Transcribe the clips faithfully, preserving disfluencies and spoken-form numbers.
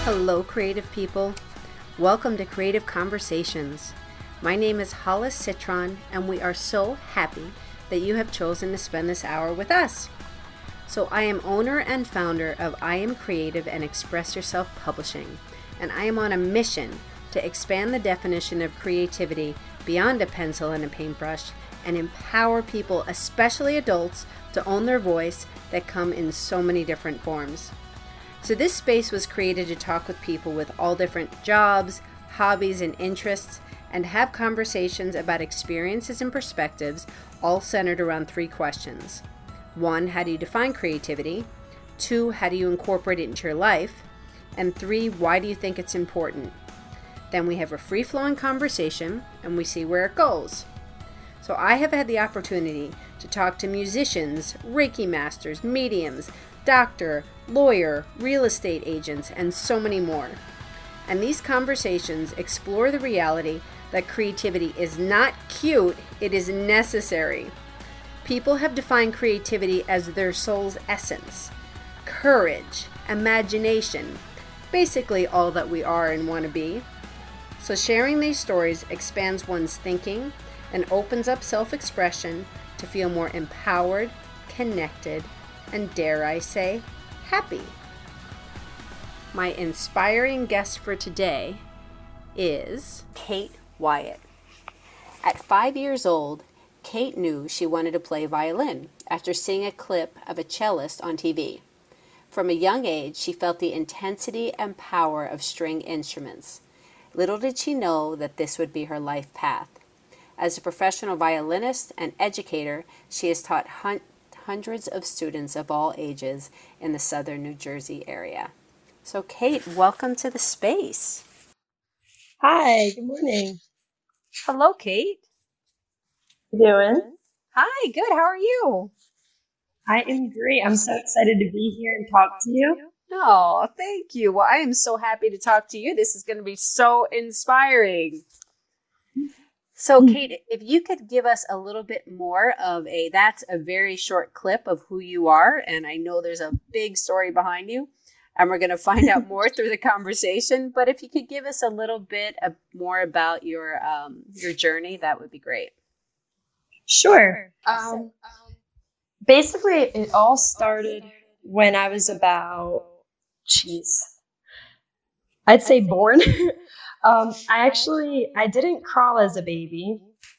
Hello, creative people. Welcome to Creative Conversations. My name is Hollis Citron, and we are so happy that you have chosen to spend this hour with us. So I am owner and founder of I Am Creative and Express Yourself Publishing, and I am on a mission to expand the definition of creativity beyond a pencil and a paintbrush and empower people, especially adults, to own their voice that come in so many different forms. So this space was created to talk with people with all different jobs, hobbies, and interests, and have conversations about experiences and perspectives, all centered around three questions. One, how do you define creativity? Two, how do you incorporate it into your life? And three, why do you think it's important? Then we have a free-flowing conversation, and we see where it goes. So I have had the opportunity to talk to musicians, Reiki masters, mediums, doctor, lawyer, real estate agents, and so many more. And these conversations explore the reality that creativity is not cute, it is necessary. People have defined creativity as their soul's essence, courage, imagination, basically all that we are and want to be. So sharing these stories expands one's thinking and opens up self-expression to feel more empowered, connected, and dare I say, happy. My inspiring guest for today is Kate Wyatt. At five years old, Kate knew she wanted to play violin after seeing a clip of a cellist on T V. From a young age, she felt the intensity and power of string instruments. Little did she know that this would be her life path. As a professional violinist and educator, she has taught hun- hundreds of students of all ages in the southern New Jersey area. So Kate, welcome to the space. Hi, good morning. Hello, Kate. How you doing? Hi, good. How are you? I am great. I'm so excited to be here and talk to you. Oh, thank you. Well, I am so happy to talk to you. This is going to be so inspiring. So, Kate, if you could give us a little bit more of a, that's a very short clip of who you are. And I know there's a big story behind you, and we're going to find out more through the conversation. But if you could give us a little bit of, more about your um, your journey, that would be great. Sure. Um, basically, it all started when I was about, geez, I'd say born. Um, I actually, I didn't crawl as a baby.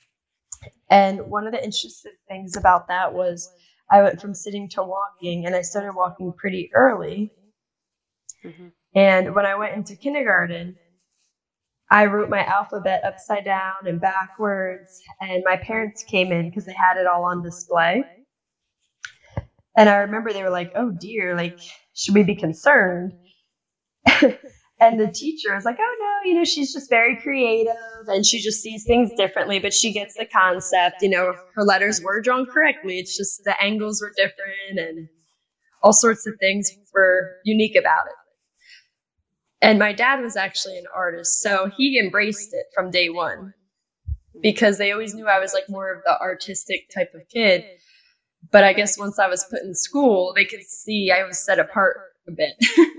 And one of the interesting things about that was I went from sitting to walking, and I started walking pretty early. Mm-hmm. And when I went into kindergarten, I wrote my alphabet upside down and backwards, and my parents came in because they had it all on display. And I remember they were like, oh dear, like, should we be concerned? And the teacher was like, oh, no, you know, she's just very creative and she just sees things differently, but she gets the concept. You know, her letters were drawn correctly. It's just the angles were different and all sorts of things were unique about it. And my dad was actually an artist, so he embraced it from day one because they always knew I was like more of the artistic type of kid. But I guess once I was put in school, they could see I was set apart a bit.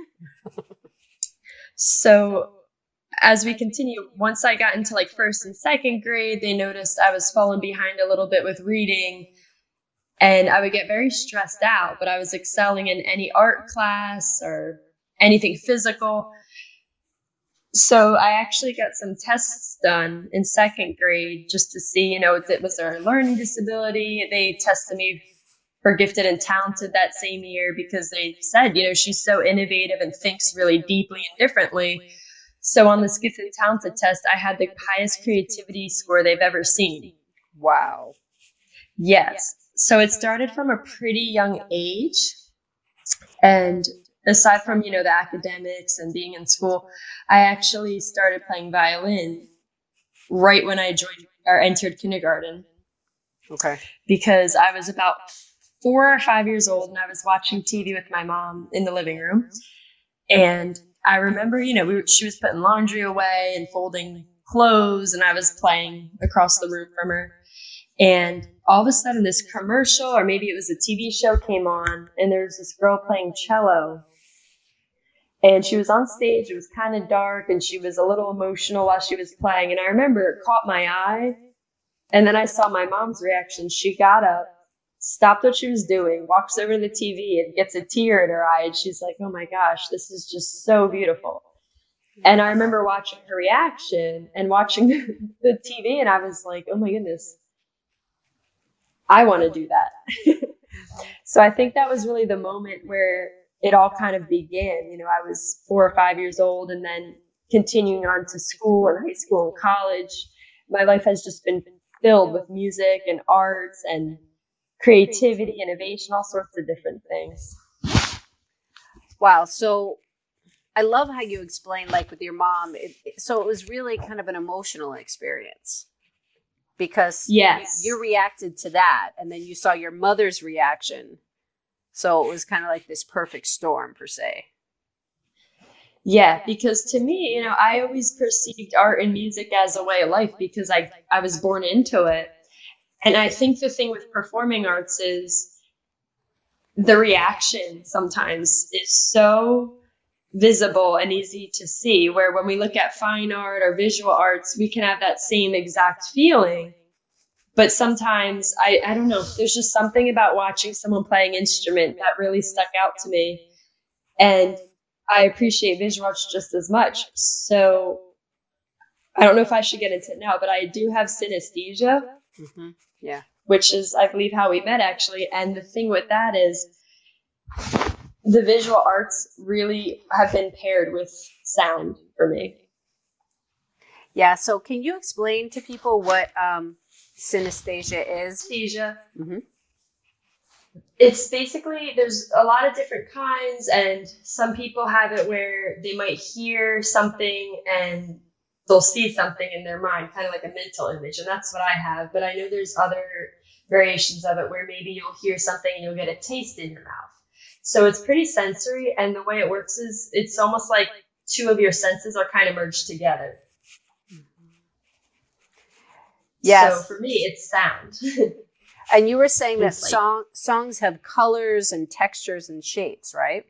So as we continue, once I got into like first and second grade, they noticed I was falling behind a little bit with reading, and I would get very stressed out, but I was excelling in any art class or anything physical. So I actually got some tests done in second grade just to see, you know, if it was there a learning disability. They tested me for gifted and talented that same year because they said, you know, she's so innovative and thinks really deeply and differently. So on this gifted and talented test, I had the highest creativity score they've ever seen. Wow. Yes. So it started from a pretty young age. And aside from, you know, the academics and being in school, I actually started playing violin right when I joined or entered kindergarten. Okay. Because I was about four or five years old and I was watching T V with my mom in the living room. And I remember, you know, we were, she was putting laundry away and folding clothes, and I was playing across the room from her. And all of a sudden this commercial, or maybe it was a T V show, came on, and there was this girl playing cello. And she was on stage. It was kind of dark, and she was a little emotional while she was playing. And I remember it caught my eye. And then I saw my mom's reaction. She got up, stopped what she was doing, walks over to the T V, and gets a tear in her eye. And she's like, oh my gosh, this is just so beautiful. And I remember watching her reaction and watching the T V, and I was like, oh my goodness, I want to do that. So I think that was really the moment where it all kind of began. You know, I was four or five years old, and then continuing on to school and high school and college. My life has just been filled with music and arts and creativity, innovation, all sorts of different things. Wow. So I love how you explained, like with your mom. It, it, so it was really kind of an emotional experience because yes. you, you reacted to that, and then you saw your mother's reaction. So it was kind of like this perfect storm, per se. Yeah, because to me, you know, I always perceived art and music as a way of life because I, I was born into it. And I think the thing with performing arts is the reaction sometimes is so visible and easy to see, where when we look at fine art or visual arts, we can have that same exact feeling. But sometimes, I, I don't know, there's just something about watching someone play an instrument that really stuck out to me. And I appreciate visual arts just as much. So I don't know if I should get into it now, but I do have synesthesia. Mm-hmm. Yeah. Which is, I believe, how we met, actually. And the thing with that is the visual arts really have been paired with sound for me. Yeah. So can you explain to people what um, synesthesia is? Synesthesia. Mm-hmm. It's basically, there's a lot of different kinds, and some people have it where they might hear something and they'll see something in their mind, kind of like a mental image, and that's what I have. But I know there's other variations of it where maybe you'll hear something and you'll get a taste in your mouth. So it's pretty sensory, and the way it works is it's almost like two of your senses are kind of merged together. Yes. So for me, it's sound. And you were saying that like, song, songs have colors and textures and shapes, right?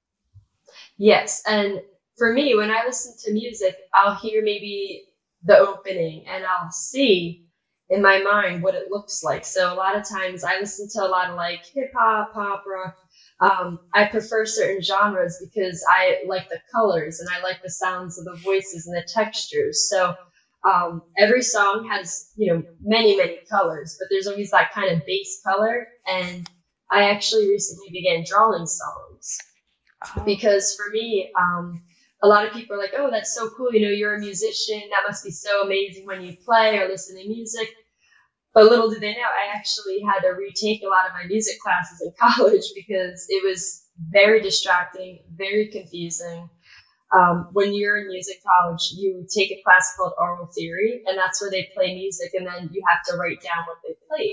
Yes. And for me, when I listen to music, I'll hear maybe the opening and I'll see in my mind what it looks like. So a lot of times I listen to a lot of like hip hop, pop, rock. Um, I prefer certain genres because I like the colors and I like the sounds of the voices and the textures. So um, every song has, you know, many, many colors, but there's always that kind of base color. And I actually recently began drawing songs oh. because for me, um, a lot of people are like, oh, that's so cool. You know, you're a musician. That must be so amazing when you play or listen to music. But little do they know, I actually had to retake a lot of my music classes in college because it was very distracting, very confusing. Um, when you're in music college, you take a class called oral theory, and that's where they play music, and then you have to write down what they played.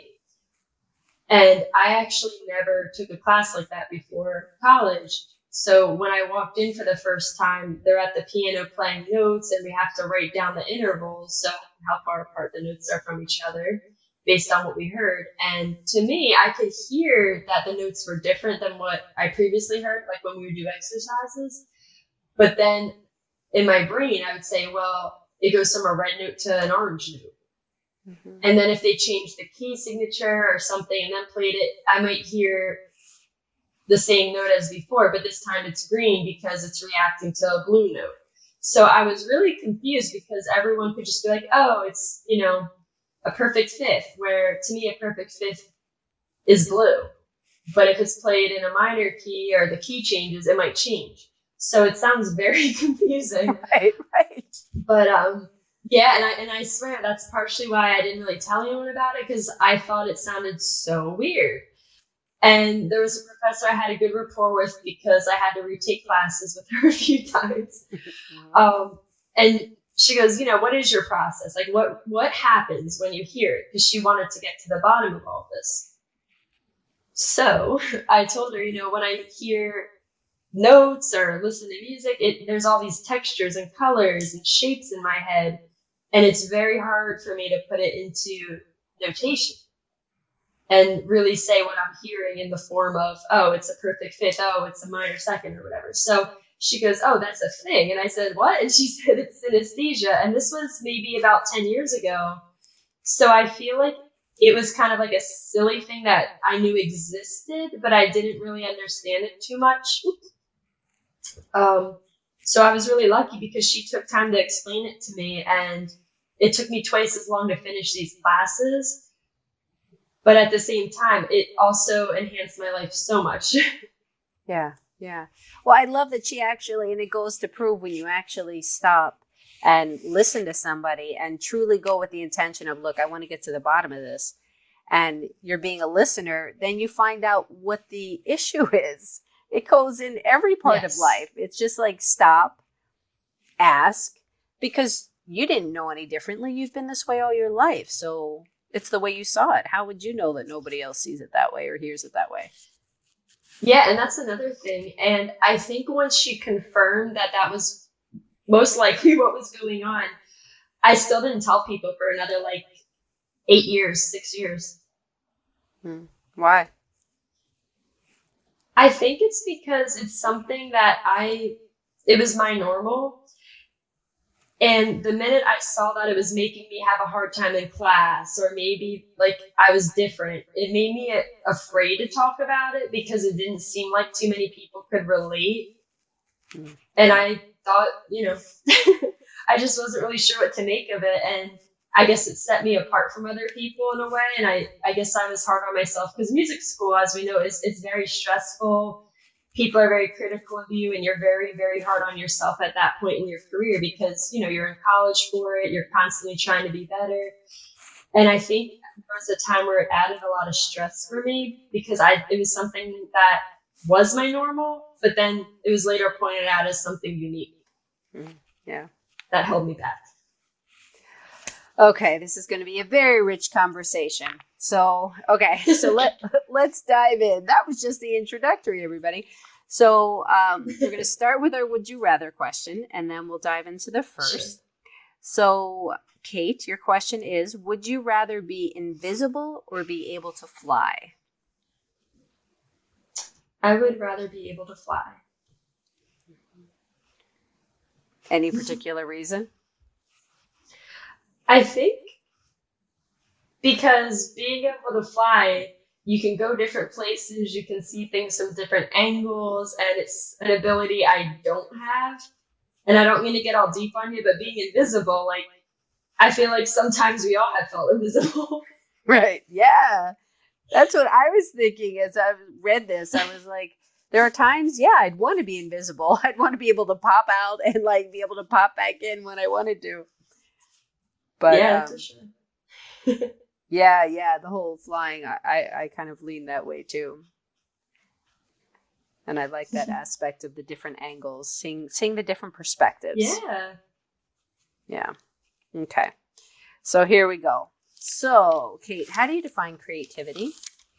And I actually never took a class like that before college. So when I walked in for the first time, they're at the piano playing notes, and we have to write down the intervals, so how far apart the notes are from each other based on what we heard. And to me, I could hear that the notes were different than what I previously heard, like when we would do exercises. But then in my brain, I would say, well, it goes from a red note to an orange note. Mm-hmm. And then if they changed the key signature or something and then played it, I might hear the same note as before, but this time it's green because it's reacting to a blue note. So I was really confused because everyone could just be like, oh, it's, you know, a perfect fifth, where to me a perfect fifth is blue. But if it's played in a minor key or the key changes, it might change. So it sounds very confusing. Right, right. But um, yeah, and I and I swear that's partially why I didn't really tell anyone about it, because I thought it sounded so weird. And there was a professor I had a good rapport with because I had to retake classes with her a few times. Um, and she goes, you know, what is your process? Like, what what happens when you hear it? Because she wanted to get to the bottom of all this. So I told her, you know, when I hear notes or listen to music, it, there's all these textures and colors and shapes in my head. And it's very hard for me to put it into notation and really say what I'm hearing in the form of, oh, it's a perfect fifth, oh, it's a minor second or whatever. So she goes, oh, that's a thing. And I said, what? And she said, it's synesthesia. And this was maybe about ten years ago. So I feel like it was kind of like a silly thing that I knew existed, but I didn't really understand it too much. Um, so I was really lucky because she took time to explain it to me, and it took me twice as long to finish these classes. But at the same time, it also enhanced my life so much. Yeah, yeah. Well, I love that she actually, and it goes to prove when you actually stop and listen to somebody and truly go with the intention of, look, I want to get to the bottom of this. And you're being a listener, then you find out what the issue is. It goes in every part yes. of life. It's just like stop, ask, because you didn't know any differently. You've been this way all your life. So it's the way you saw it. How would you know that nobody else sees it that way or hears it that way? Yeah, and that's another thing. And I think once she confirmed that that was most likely what was going on, I still didn't tell people for another like eight years, six years. Hmm. Why? I think it's because it's something that I, it was my normal. And the minute I saw that it was making me have a hard time in class, or maybe like I was different, it made me afraid to talk about it because it didn't seem like too many people could relate. Mm. And I thought, you know, I just wasn't really sure what to make of it. And I guess it set me apart from other people in a way. And I, I guess I was hard on myself because music school, as we know, is it's very stressful. People are very critical of you, and you're very, very hard on yourself at that point in your career because, you know, you're in college for it. You're constantly trying to be better. And I think there was a time where it added a lot of stress for me because I, it was something that was my normal, but then it was later pointed out as something unique. Mm, yeah. That held me back. Okay, this is going to be a very rich conversation. So, okay, so let, let's dive in. That was just the introductory, everybody. So um, we're going to start with our would you rather question, and then we'll dive into the first. Sure. So, Kate, your question is, would you rather be invisible or be able to fly? I would rather be able to fly. Any particular reason? I think because being able to fly, you can go different places, you can see things from different angles, and it's an ability I don't have. And I don't mean to get all deep on you, but being invisible, like, I feel like sometimes we all have felt invisible. Right. Yeah. That's what I was thinking as I read this. I was like, there are times, yeah, I'd want to be invisible. I'd want to be able to pop out and like be able to pop back in when I wanted to. But yeah, um, for sure. yeah, yeah, the whole flying, I, I, I kind of lean that way too. And I like that aspect of the different angles, seeing seeing the different perspectives. Yeah. Yeah. Okay. So here we go. So, Kate, how do you define creativity?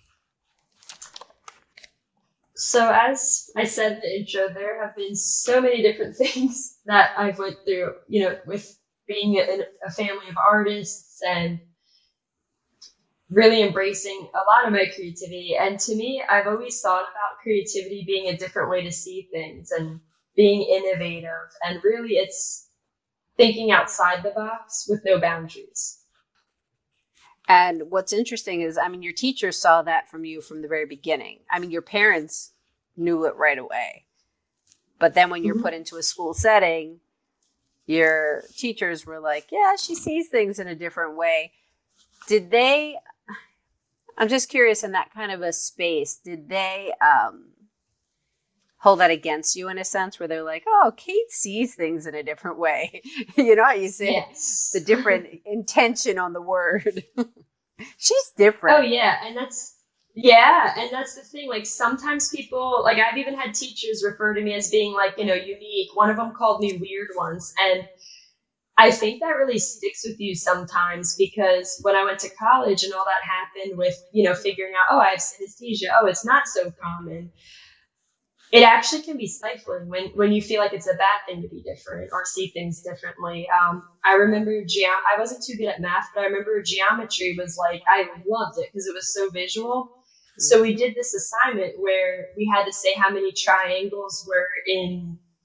So as I said in the intro, there have been so many different things that I've went through, you know, with being in a family of artists and really embracing a lot of my creativity. And to me, I've always thought about creativity being a different way to see things and being innovative. And really it's thinking outside the box with no boundaries. And what's interesting is, I mean, your teachers saw that from you from the very beginning. I mean, your parents knew it right away. But then when you're mm-hmm. put into a school setting, your teachers were like, yeah, she sees things in a different way. Did they, I'm just curious, in that kind of a space, did they um, hold that against you in a sense where they're like, oh, Kate sees things in a different way? You know how you say yes. the different intention on the word. She's different. Oh, yeah. And that's, yeah. And that's the thing. Like sometimes people, like I've even had teachers refer to me as being like, you know, unique. One of them called me weird once. And I think that really sticks with you sometimes because when I went to college and all that happened with, you know, figuring out, oh, I have synesthesia. Oh, it's not so common. It actually can be stifling when, when you feel like it's a bad thing to be different or see things differently. Um, I remember, ge- I wasn't too good at math, but I remember geometry was like, I loved it because it was so visual. So we did this assignment where we had to say how many triangles were in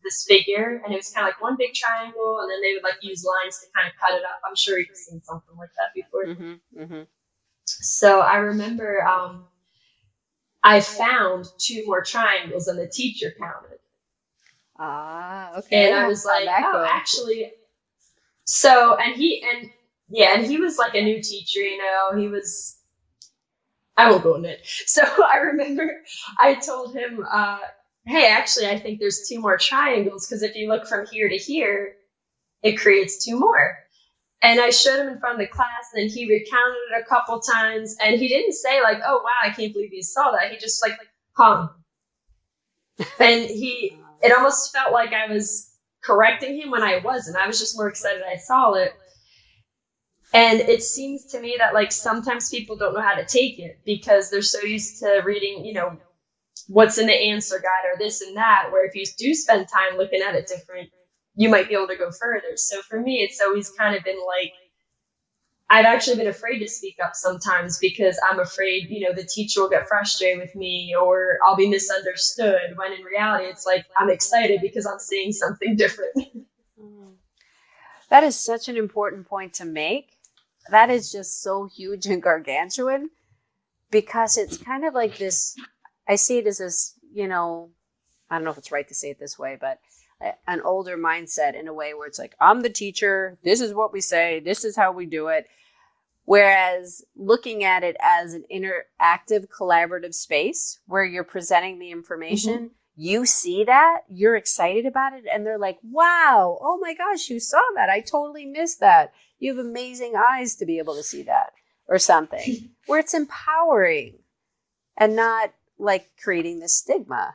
this figure, and it was kind of like one big triangle, and then they would like use lines to kind of cut it up. I'm sure you've seen something like that before. Mm-hmm, mm-hmm. So I remember um, I found two more triangles than the teacher counted. Ah, okay. And I was like, oh, go? actually. So, and he, and yeah, and he was like a new teacher, you know, he was, I won't go into it. So I remember I told him, uh, hey, actually, I think there's two more triangles, because if you look from here to here, it creates two more. And I showed him in front of the class, and then he recounted it a couple times, and he didn't say like, oh, wow, I can't believe you saw that. He just like hung. And he, it almost felt like I was correcting him when I wasn't. I was just more excited I saw it. And it seems to me that like sometimes people don't know how to take it because they're so used to reading, you know, what's in the answer guide or this and that, where if you do spend time looking at it different, you might be able to go further. So for me, it's always kind of been like, I've actually been afraid to speak up sometimes because I'm afraid, you know, the teacher will get frustrated with me or I'll be misunderstood, when in reality, it's like, I'm excited because I'm seeing something different. That is such an important point to make. That is just so huge and gargantuan, because it's kind of like this, I see it as this, you know, I don't know if it's right to say it this way, but an older mindset in a way where it's like, I'm the teacher, this is what we say, this is how we do it. Whereas looking at it as an interactive, collaborative space where you're presenting the information, mm-hmm. you see that, you're excited about it, and they're like, wow, oh my gosh, you saw that. I totally missed that. You have amazing eyes to be able to see that, or something, where it's empowering and not like creating this stigma.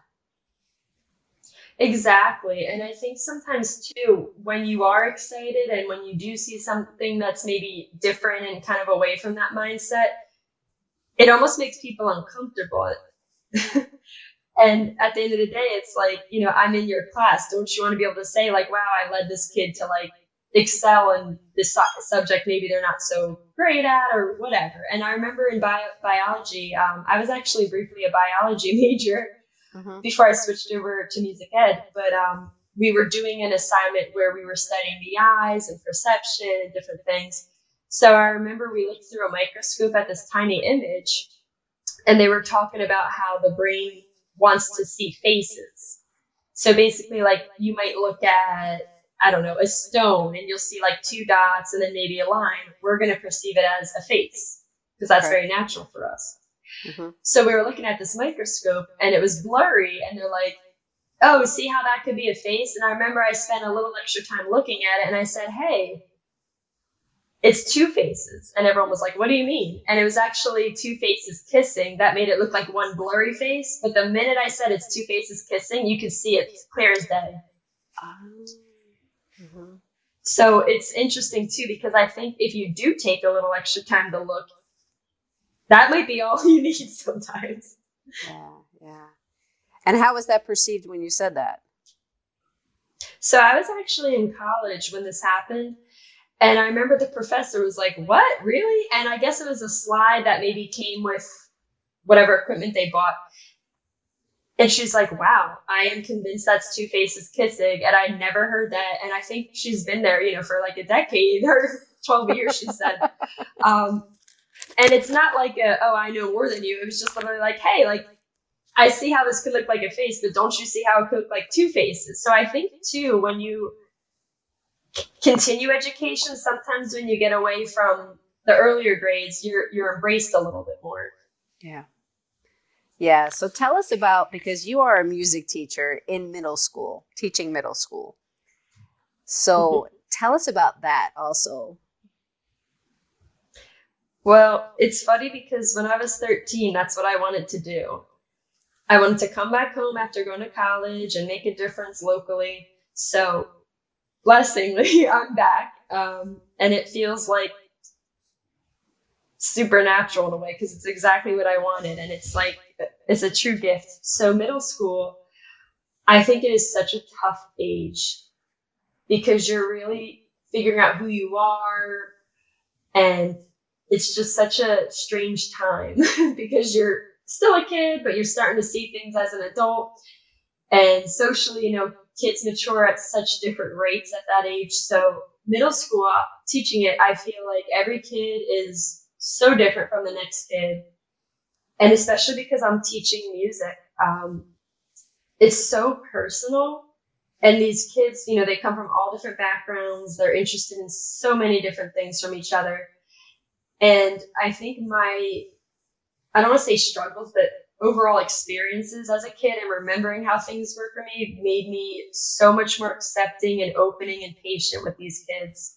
Exactly. And I think sometimes too, when you are excited and when you do see something that's maybe different and kind of away from that mindset, it almost makes people uncomfortable. And at the end of the day, it's like, you know, I'm in your class. Don't you want to be able to say like, wow, I led this kid to like excel in this su- subject maybe they're not so great at or whatever. And I remember in bio- biology, um, I was actually briefly a biology major. Mm-hmm. Before I switched over to music ed, but um, we were doing an assignment where we were studying the eyes and perception and different things. So I remember we looked through a microscope at this tiny image, and they were talking about how the brain wants to see faces. So basically, like, you might look at, I don't know, a stone, and you'll see like two dots and then maybe a line. We're going to perceive it as a face because that's right. very natural for us. Mm-hmm. So we were looking at this microscope and it was blurry, and they're like, oh, see how that could be a face? And I remember I spent a little extra time looking at it, and I said, hey, it's two faces. And everyone was like, what do you mean? And it was actually two faces kissing. That made it look like one blurry face. But the minute I said it's two faces kissing, you could see it clear as day. Mm-hmm. So it's interesting too, because I think if you do take a little extra time to look, that might be all you need sometimes. Yeah, yeah. And how was that perceived when you said that? So I was actually in college when this happened. And I remember the professor was like, what, really? And I guess it was a slide that maybe came with whatever equipment they bought. And she's like, wow, I am convinced that's two faces kissing. And I never heard that. And I think she's been there, you know, for like a decade or twelve years, she said. Um, And it's not like, a, oh, I know more than you. It was just literally like, hey, like, I see how this could look like a face, but don't you see how it could look like two faces? So I think, too, when you c- continue education, sometimes when you get away from the earlier grades, you're you're embraced a little bit more. Yeah. Yeah. So tell us about, because you are a music teacher in middle school, teaching middle school. So tell us about that also. Well, it's funny because when I was thirteen, that's what I wanted to do. I wanted to come back home after going to college and make a difference locally. So, blessingly, I'm back. Um, and it feels like supernatural in a way because it's exactly what I wanted. And it's like, it's a true gift. So, middle school, I think it is such a tough age because you're really figuring out who you are, and it's just such a strange time because you're still a kid, but you're starting to see things as an adult. And socially, you know, kids mature at such different rates at that age. So middle school, teaching it, I feel like every kid is so different from the next kid. And especially because I'm teaching music, um, it's so personal. And these kids, you know, they come from all different backgrounds. They're interested in so many different things from each other. And I think my, I don't want to say struggles, but overall experiences as a kid and remembering how things were for me made me so much more accepting and opening and patient with these kids.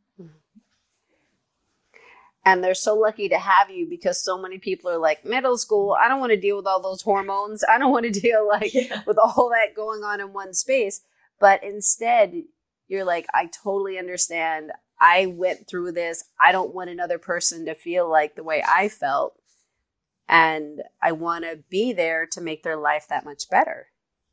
And they're so lucky to have you, because so many people are like, middle school, I don't want to deal with all those hormones. I don't want to deal like yeah. with all that going on in one space. But instead, you're like, I totally understand. I went through this. I don't want another person to feel like the way I felt. And I want to be there to make their life that much better.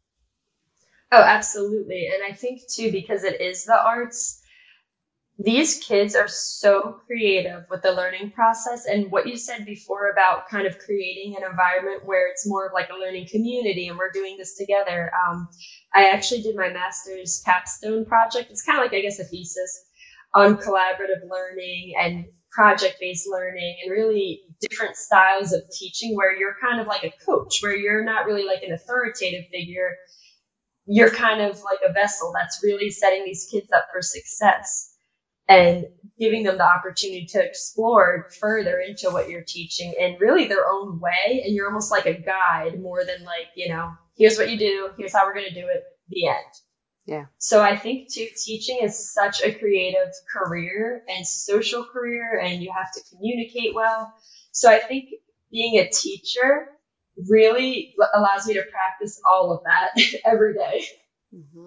Oh, absolutely. And I think, too, because it is the arts, these kids are so creative with the learning process. And what you said before about kind of creating an environment where it's more of like a learning community and we're doing this together. Um, I actually did my master's capstone project. It's kind of like, I guess, a thesis on collaborative learning and project-based learning and really different styles of teaching where you're kind of like a coach, where you're not really like an authoritative figure. You're kind of like a vessel that's really setting these kids up for success and giving them the opportunity to explore further into what you're teaching in really their own way. And you're almost like a guide more than like, you know, here's what you do, here's how we're going to do it, the end. Yeah. So I think too, teaching is such a creative career and social career, and you have to communicate well. So I think being a teacher really allows me to practice all of that every day. Mm-hmm.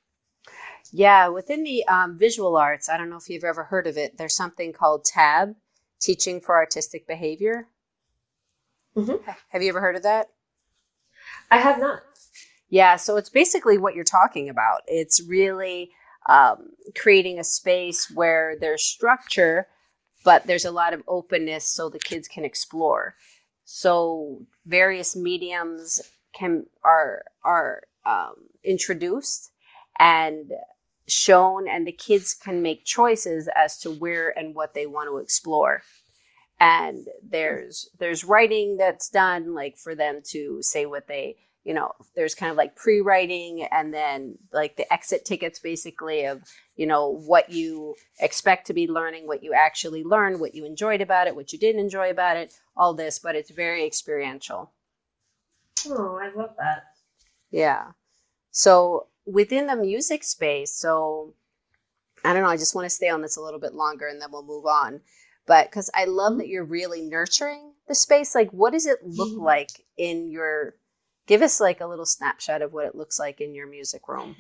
Yeah, within the um, visual arts, I don't know if you've ever heard of it, there's something called T A B, Teaching for Artistic Behavior. Mm-hmm. Have you ever heard of that? I have not. Yeah, so it's basically what you're talking about. It's really um, creating a space where there's structure, but there's a lot of openness so the kids can explore. So various mediums can are are um, introduced and shown, and the kids can make choices as to where and what they want to explore. And there's there's writing that's done, like for them to say what they, you know, there's kind of like pre-writing and then like the exit tickets basically of, you know, what you expect to be learning, what you actually learned, what you enjoyed about it, what you didn't enjoy about it, all this, but it's very experiential. Oh, I love that. Yeah. So within the music space, so I don't know, I just want to stay on this a little bit longer and then we'll move on. But because I love that you're really nurturing the space. Like, what does it look like in your, give us like a little snapshot of what it looks like in your music room.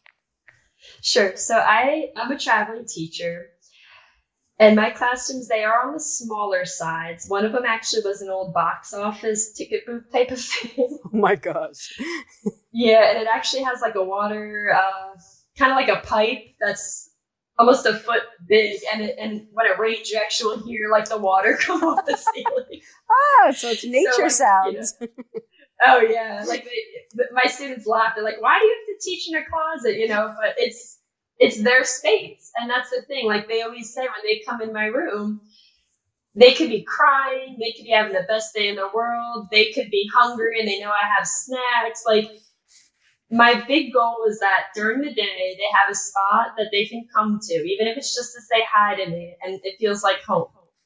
Sure. So I, I'm a traveling teacher. And my classrooms, they are on the smaller sides. One of them actually was an old box office ticket booth type of thing. Oh my gosh. Yeah, and it actually has like a water, uh, kind of like a pipe that's almost a foot big. And it, and when it rains, you actually hear like the water come off the ceiling. Ah, so it's nature so, like, sounds. You know, oh yeah, like they, my students laugh. They're like, "Why do you have to teach in a closet?" You know, but it's it's their space, and that's the thing. Like they always say when they come in my room, they could be crying, they could be having the best day in the world, they could be hungry, and they know I have snacks. Like my big goal is that during the day they have a spot that they can come to, even if it's just to say hi to me, and it feels like home.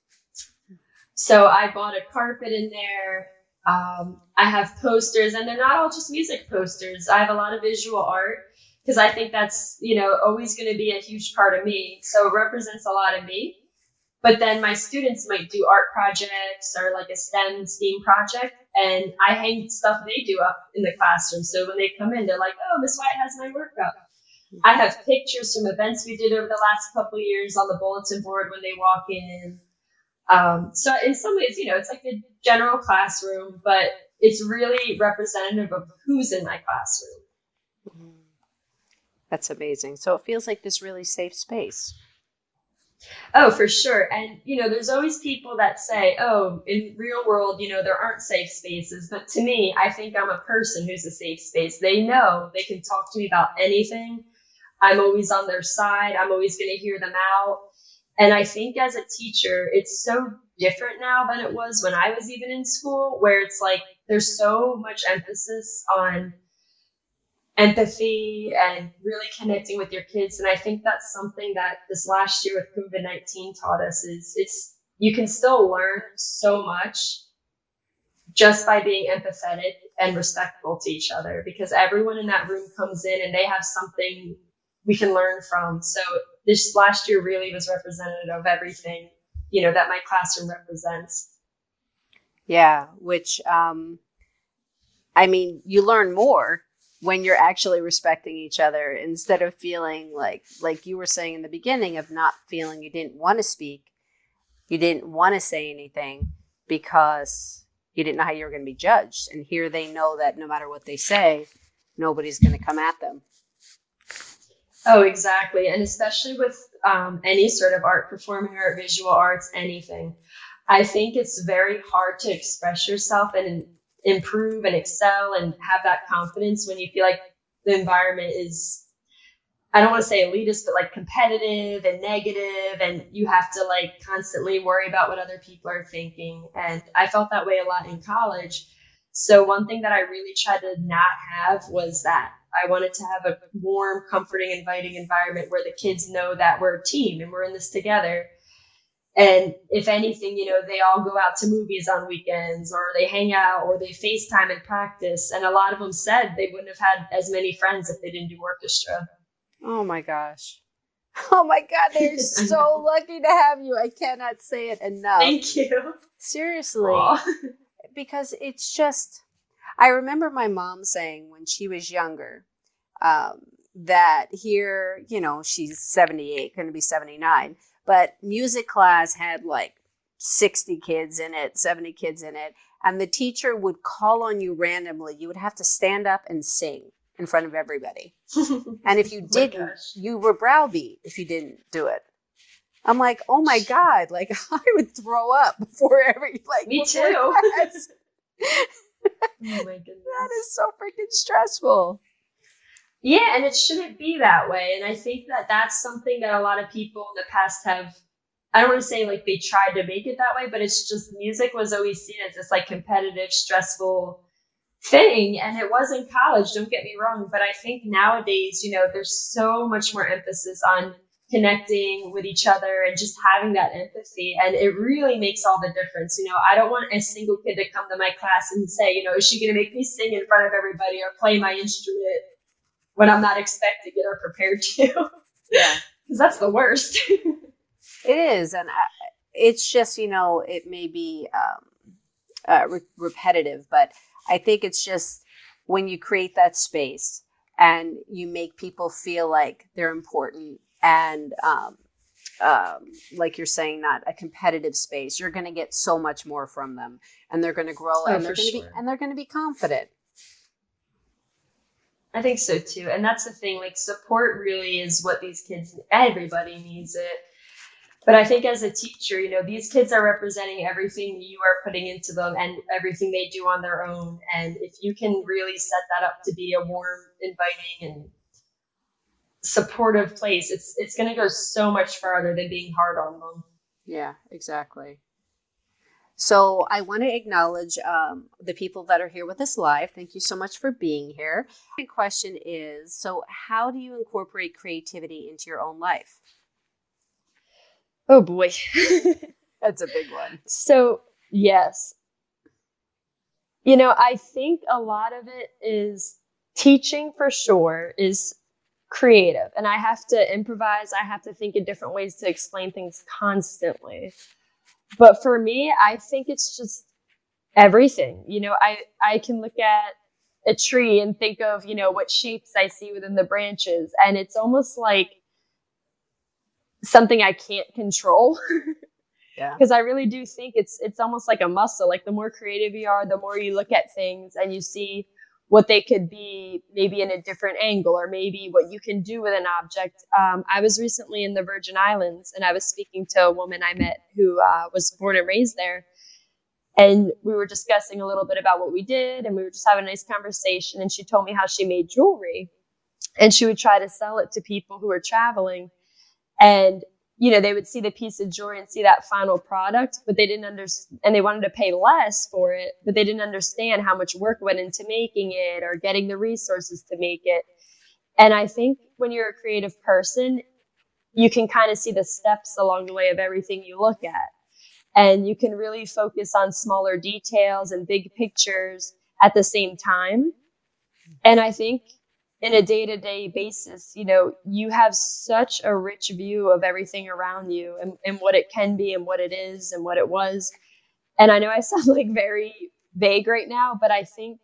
So I bought a carpet in there. Um, I have posters, and they're not all just music posters. I have a lot of visual art because I think that's, you know, always going to be a huge part of me. So it represents a lot of me. But then my students might do art projects or like a STEM STEAM project, and I hang stuff they do up in the classroom. So when they come in, they're like, "Oh, Miss White has my work up." I have pictures from events we did over the last couple of years on the bulletin board when they walk in. Um, so in some ways, you know, it's like a general classroom, but it's really representative of who's in my classroom. That's amazing. So it feels like this really safe space. Oh, for sure. And, you know, there's always people that say, oh, in real world, you know, there aren't safe spaces. But to me, I think I'm a person who's a safe space. They know they can talk to me about anything. I'm always on their side. I'm always going to hear them out. And I think as a teacher, it's so different now than it was when I was even in school, where it's like there's so much emphasis on empathy and really connecting with your kids. And I think that's something that this last year with COVID nineteen taught us is it's, you can still learn so much just by being empathetic and respectful to each other, because everyone in that room comes in and they have something we can learn from. So this last year really was representative of everything, you know, that my classroom represents. Yeah. Which, um, I mean, you learn more when you're actually respecting each other, instead of feeling like, like you were saying in the beginning, of not feeling you didn't want to speak, you didn't want to say anything because you didn't know how you were going to be judged. And here they know that no matter what they say, nobody's going to come at them. Oh, exactly. And especially with um, any sort of art, performing art, visual arts, anything, I think it's very hard to express yourself and improve and excel and have that confidence when you feel like the environment is, I don't want to say elitist, but like competitive and negative, and you have to like constantly worry about what other people are thinking. And I felt that way a lot in college. So one thing that I really tried to not have was that. I wanted to have a warm, comforting, inviting environment where the kids know that we're a team and we're in this together. And if anything, you know, they all go out to movies on weekends, or they hang out, or they FaceTime and practice. And a lot of them said they wouldn't have had as many friends if they didn't do orchestra. Oh my gosh. Oh my God. They're so lucky to have you. I cannot say it enough. Thank you. Seriously. Aww. Because it's just, I remember my mom saying when she was younger, um, that here, you know, she's seventy-eight, going to be seventy-nine. But music class had like sixty kids in it, seventy kids in it. And the teacher would call on you randomly. You would have to stand up and sing in front of everybody. And if you didn't, oh you were browbeat if you didn't do it. I'm like, oh my God, like I would throw up before every, like, me too. Oh my goodness. That is so freaking stressful. Yeah, and it shouldn't be that way. And I think that that's something that a lot of people in the past have, I don't want to say like they tried to make it that way, but it's just music was always seen as this like competitive, stressful thing. And it was in college, don't get me wrong. But I think nowadays, you know, there's so much more emphasis on connecting with each other and just having that empathy. And it really makes all the difference. You know, I don't want a single kid to come to my class and say, you know, is she going to make me sing in front of everybody or play my instrument when I'm not expecting it or prepared to. Yeah. Because that's the worst. It is. And I, it's just, you know, it may be um, uh, re- repetitive, but I think it's just when you create that space and you make people feel like they're important and um, um, like you're saying, not a competitive space, you're going to get so much more from them, and they're going to grow, oh, and they're going to sure. be, and they're going to be confident. I think so too. And that's the thing, like support really is what these kids, everybody needs it. But I think as a teacher, you know, these kids are representing everything you are putting into them and everything they do on their own. And if you can really set that up to be a warm, inviting, and supportive place, it's it's going to go so much farther than being hard on them. Yeah, exactly. So I want to acknowledge um, the people that are here with us live. Thank you so much for being here. The question is, so how do you incorporate creativity into your own life? Oh boy. That's a big one. So yes. You know, I think a lot of it is teaching for sure is creative. And I have to improvise. I have to think in different ways to explain things constantly. But for me, I think it's just everything. You know, I, I can look at a tree and think of, you know, what shapes I see within the branches. And it's almost like something I can't control. Yeah. Because I really do think it's it's almost like a muscle. Like the more creative you are, the more you look at things and you see what they could be maybe in a different angle, or maybe what you can do with an object. Um, I was recently in the Virgin Islands, and I was speaking to a woman I met who uh, was born and raised there. And we were discussing a little bit about what we did, and we were just having a nice conversation. And she told me how she made jewelry, and she would try to sell it to people who were traveling. And, you know, they would see the piece of jewelry and see that final product, but they didn't understand, and they wanted to pay less for it, but they didn't understand how much work went into making it or getting the resources to make it. And I think when you're a creative person, you can kind of see the steps along the way of everything you look at. And you can really focus on smaller details and big pictures at the same time. And I think in a day-to-day basis, you know, you have such a rich view of everything around you, and, and what it can be and what it is and what it was. And I know I sound like very vague right now, but I think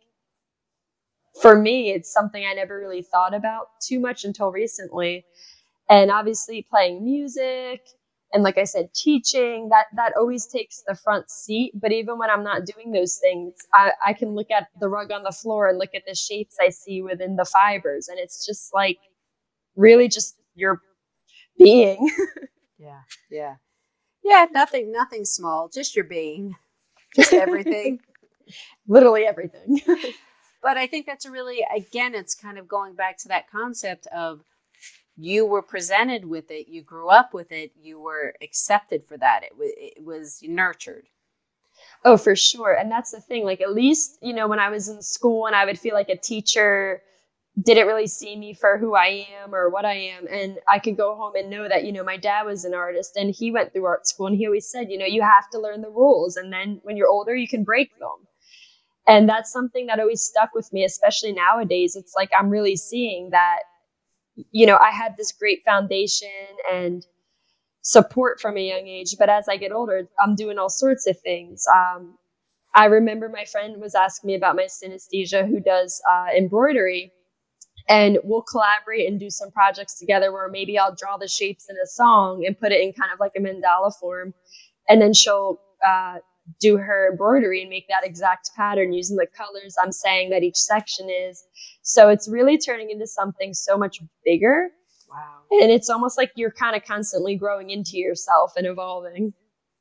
for me, it's something I never really thought about too much until recently. And obviously playing music, and like I said, teaching, that, that always takes the front seat. But even when I'm not doing those things, I, I can look at the rug on the floor and look at the shapes I see within the fibers. And it's just like really just your being. Yeah. Yeah. Yeah. Nothing, nothing small, just your being, just everything. Literally everything. But I think that's a really, again, it's kind of going back to that concept of, you were presented with it, you grew up with it, you were accepted for that. It, w- it was nurtured. Oh, for sure. And that's the thing. Like, at least, you know, when I was in school and I would feel like a teacher didn't really see me for who I am or what I am. And I could go home and know that, you know, my dad was an artist and he went through art school, and he always said, you know, you have to learn the rules. And then when you're older, you can break them. And that's something that always stuck with me, especially nowadays. It's like, I'm really seeing that, you know, I had this great foundation and support from a young age, but as I get older, I'm doing all sorts of things. Um, I remember my friend was asking me about my synesthesia, who does uh, embroidery, and we'll collaborate and do some projects together where maybe I'll draw the shapes in a song and put it in kind of like a mandala form, and then she'll uh, do her embroidery and make that exact pattern using the colors I'm saying that each section is. So it's really turning into something so much bigger. Wow. And it's almost like you're kind of constantly growing into yourself and evolving.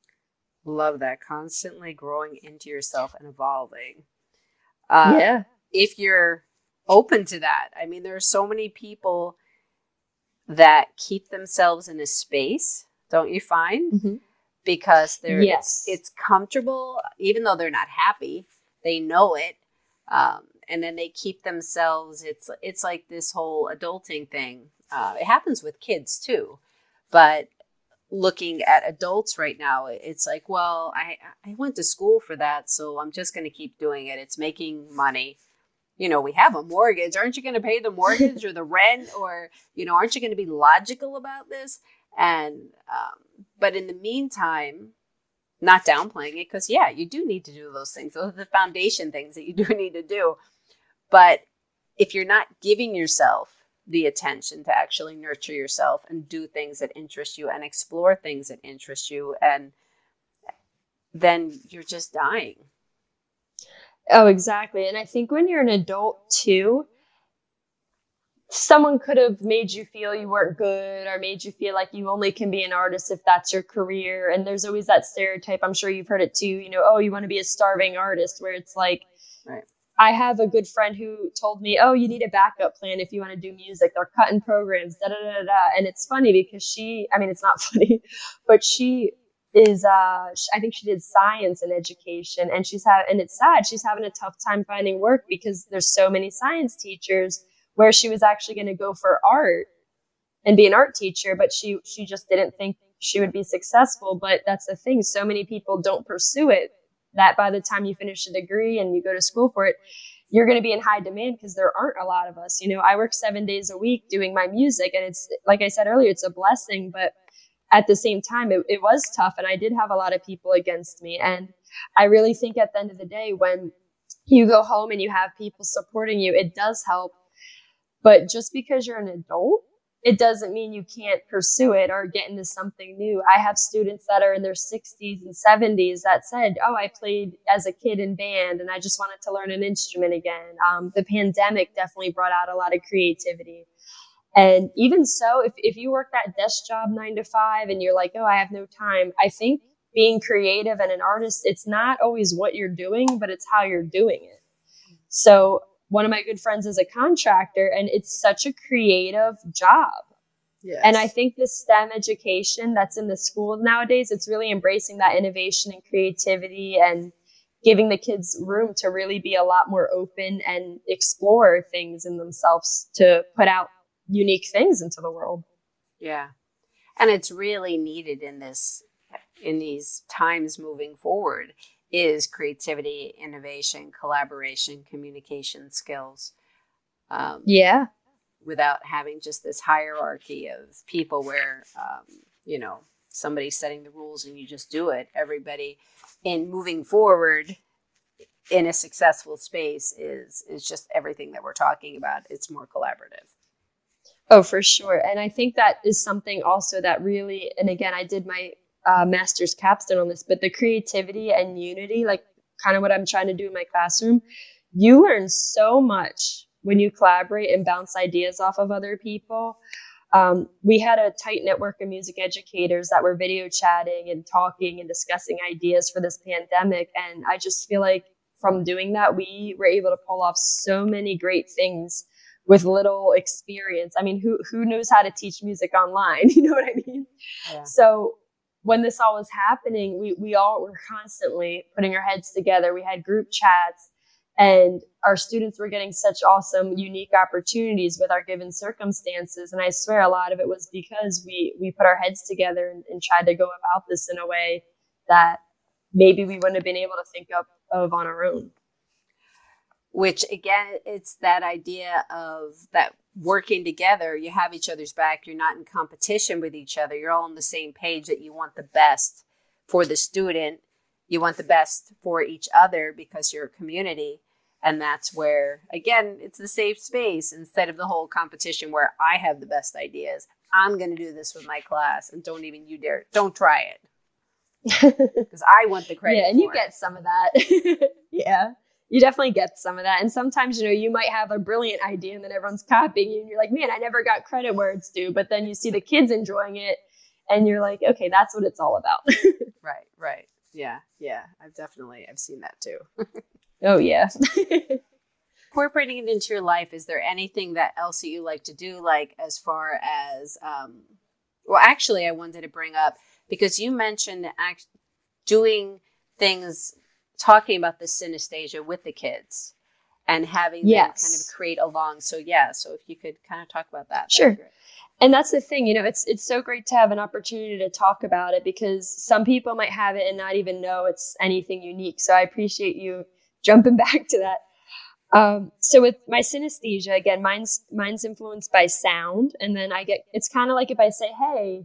Love that. Constantly growing into yourself and evolving. Uh, yeah. If you're open to that. I mean, there are so many people that keep themselves in a space, don't you find? Mm-hmm. Because they're yes. it's, it's comfortable, even though they're not happy. They know it. Um, and then they keep themselves, it's it's like this whole adulting thing. Uh, it happens with kids too. But looking at adults right now, it's like, well, I, I went to school for that, so I'm just going to keep doing it. It's making money. You know, we have a mortgage. Aren't you going to pay the mortgage or the rent? Or, you know, aren't you going to be logical about this? And, um, but in the meantime, not downplaying it, because, yeah, you do need to do those things. Those are the foundation things that you do need to do. But if you're not giving yourself the attention to actually nurture yourself and do things that interest you and explore things that interest you, and then you're just dying. Oh, exactly. And I think when you're an adult too, someone could have made you feel you weren't good, or made you feel like you only can be an artist if that's your career. And there's always that stereotype. I'm sure you've heard it too, you know, oh, you want to be a starving artist, where it's like, right. I have a good friend who told me, oh, you need a backup plan if you want to do music. They're cutting programs, da da da da. And it's funny because she, I mean, it's not funny, but she is, uh, I think she did science and education, and she's had, and it's sad, she's having a tough time finding work because there's so many science teachers, where she was actually going to go for art and be an art teacher, but she, she just didn't think she would be successful. But that's the thing. So many people don't pursue it, that by the time you finish a degree and you go to school for it, you're going to be in high demand, because there aren't a lot of us. You know, I work seven days a week doing my music, and it's, like I said earlier, it's a blessing, but at the same time, it, it was tough, and I did have a lot of people against me. And I really think at the end of the day, when you go home and you have people supporting you, it does help. But just because you're an adult it doesn't mean you can't pursue it or get into something new. I have students that are in their sixties and seventies that said, oh, I played as a kid in band and I just wanted to learn an instrument again. Um, the pandemic definitely brought out a lot of creativity. And even so, if, if you work that desk job nine to five and you're like, oh, I have no time, I think being creative and an artist, it's not always what you're doing, but it's how you're doing it. So one of my good friends is a contractor, and it's such a creative job. Yes. And I think the STEM education that's in the school nowadays, it's really embracing that innovation and creativity and giving the kids room to really be a lot more open and explore things in themselves to put out unique things into the world. Yeah. And it's really needed in this, in these times moving forward, is creativity, innovation, collaboration, communication skills. Um, yeah. Without having just this hierarchy of people where, um, you know, somebody's setting the rules and you just do it. Everybody in moving forward in a successful space is, is just everything that we're talking about. It's more collaborative. Oh, for sure. And I think that is something also that really, and again, I did my uh, master's capstone on this, but the creativity and unity, like kind of what I'm trying to do in my classroom, you learn so much when you collaborate and bounce ideas off of other people. Um, we had a tight network of music educators that were video chatting and talking and discussing ideas for this pandemic. And I just feel like from doing that, we were able to pull off so many great things with little experience. I mean, who who knows how to teach music online? You know what I mean? Yeah. So when this all was happening, we we all were constantly putting our heads together. We had group chats, and our students were getting such awesome, unique opportunities with our given circumstances. And I swear a lot of it was because we we put our heads together and, and tried to go about this in a way that maybe we wouldn't have been able to think of, of on our own. Which, again, it's that idea of that working together, you have each other's back, you're not in competition with each other, you're all on the same page that you want the best for the student, you want the best for each other because you're a community. And that's where, again, it's the safe space instead of the whole competition where I have the best ideas. I'm going to do this with my class, and don't even you dare, don't try it. Because I want the credit. Yeah, and for you it. get some of that. Yeah. You definitely get some of that. And sometimes, you know, you might have a brilliant idea and then everyone's copying you and you're like, man, I never got credit where it's due. But then you see the kids enjoying it and you're like, okay, that's what it's all about. Right, right. Yeah, yeah. I've definitely, I've seen that too. Oh, yeah. Incorporating it into your life, is there anything that else that you like to do, like as far as, um, well, actually, I wanted to bring up, because you mentioned act- doing things, talking about the synesthesia with the kids and having yes. them kind of create along. So yeah, so if you could kind of talk about that. Sure. And that's the thing, you know, it's it's so great to have an opportunity to talk about it because some people might have it and not even know it's anything unique. So I appreciate you jumping back to that. Um, so with my synesthesia, again, mine's mine's influenced by sound. And then I get, it's kind of like if I say, hey,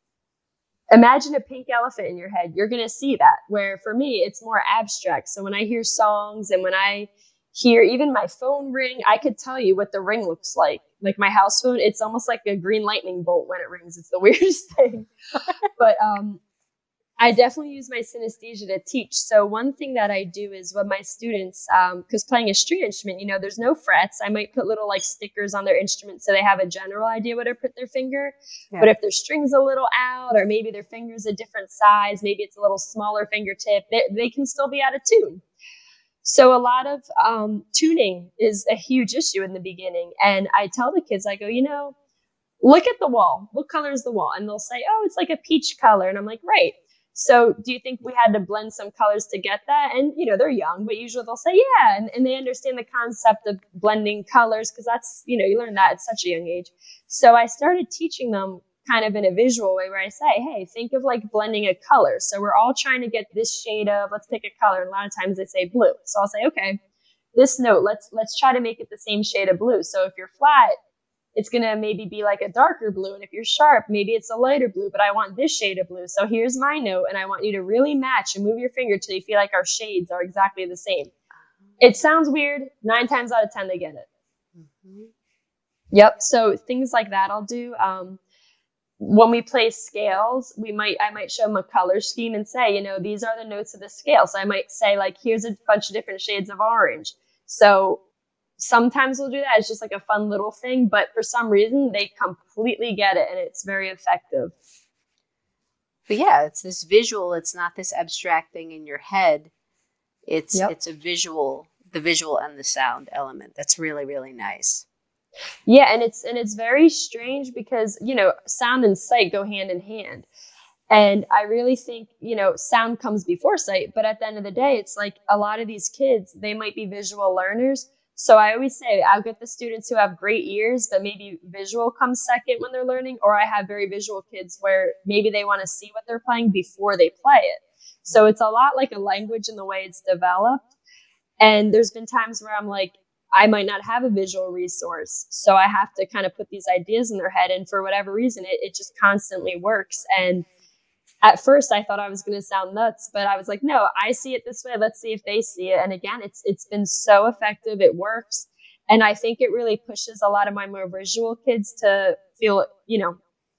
imagine a pink elephant in your head, you're going to see that. Where for me, it's more abstract. So when I hear songs and when I hear even my phone ring, I could tell you what the ring looks like. Like my house phone, it's almost like a green lightning bolt when it rings. It's the weirdest thing. But um, I definitely use my synesthesia to teach. So one thing that I do is with my students, because um, playing a string instrument, you know, there's no frets. I might put little like stickers on their instrument so they have a general idea where to put their finger. Yeah. But if their string's a little out or maybe their finger's a different size, maybe it's a little smaller fingertip, they, they can still be out of tune. So a lot of um, tuning is a huge issue in the beginning. And I tell the kids, I go, you know, look at the wall. What color is the wall? And they'll say, oh, it's like a peach color. And I'm like, right. So do you think we had to blend some colors to get that? And, you know, they're young, but usually they'll say, yeah. And, and they understand the concept of blending colors because that's, you know, you learn that at such a young age. So I started teaching them kind of in a visual way where I say, hey, think of like blending a color. So we're all trying to get this shade of, let's pick a color. And a lot of times they say blue. So I'll say, okay, this note, let's, let's try to make it the same shade of blue. So if you're flat, it's going to maybe be like a darker blue. And if you're sharp, maybe it's a lighter blue, but I want this shade of blue. So here's my note. And I want you to really match and move your finger till you feel like our shades are exactly the same. It sounds weird. Nine times out of ten, they get it. Mm-hmm. Yep. So things like that I'll do. Um, when we play scales, we might, I might show them a color scheme and say, you know, these are the notes of the scale. So I might say like, here's a bunch of different shades of orange. So sometimes we'll do that. It's just like a fun little thing, but for some reason they completely get it and it's very effective. But yeah, it's this visual. It's not this abstract thing in your head. It's, Yep. it's a visual, the visual and the sound element. That's really, really nice. Yeah, and it's and it's very strange because, you know, sound and sight go hand in hand. And I really think, you know, sound comes before sight, but at the end of the day, it's like a lot of these kids, they might be visual learners. So I always say I'll get the students who have great ears, but maybe visual comes second when they're learning, or I have very visual kids where maybe they want to see what they're playing before they play it. So it's a lot like a language in the way it's developed. And there's been times where I'm like, I might not have a visual resource. So I have to kind of put these ideas in their head. And for whatever reason, it, it just constantly works. And at first I thought I was going to sound nuts, but I was like, no, I see it this way. Let's see if they see it. And again, it's it's been so effective. It works. And I think it really pushes a lot of my more visual kids to feel, you know,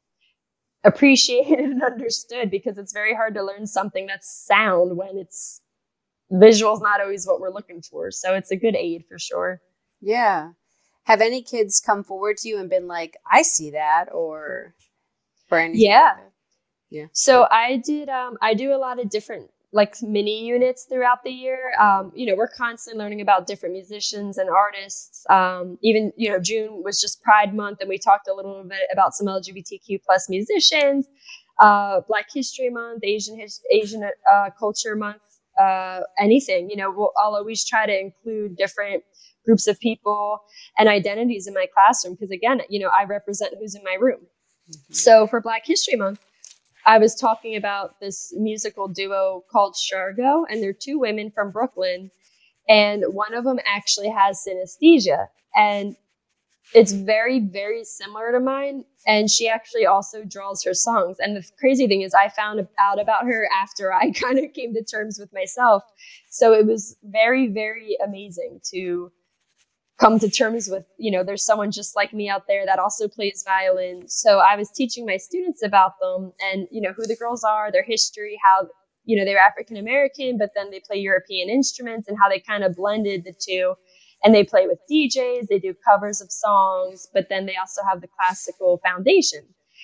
appreciated and understood, because it's very hard to learn something that's sound when it's visual's not always what we're looking for. So it's a good aid for sure. Yeah. Have any kids come forward to you and been like, I see that, or for anything? Yeah. Like that? Yeah. So I did, um, I do a lot of different like mini units throughout the year. Um, you know, we're constantly learning about different musicians and artists. Um, even, you know, June was just Pride Month, and we talked a little bit about some L G B T Q plus musicians, uh, Black History Month, Asian, his, Asian uh, Culture Month. Uh, anything, you know, we'll, I'll always try to include different groups of people and identities in my classroom. Because again, you know, I represent who's in my room. Mm-hmm. So for Black History Month, I was talking about this musical duo called Shargo, and they're two women from Brooklyn. And one of them actually has synesthesia, and it's very, very similar to mine. And she actually also draws her songs. And the crazy thing is I found out about her after I kind of came to terms with myself. So it was very, very amazing to come to terms with, you know, there's someone just like me out there that also plays violin. So I was teaching my students about them and, you know, who the girls are, their history, how, you know, they're African American, but then they play European instruments, and how they kind of blended the two. And they play with D Js, they do covers of songs, but then they also have the classical foundation.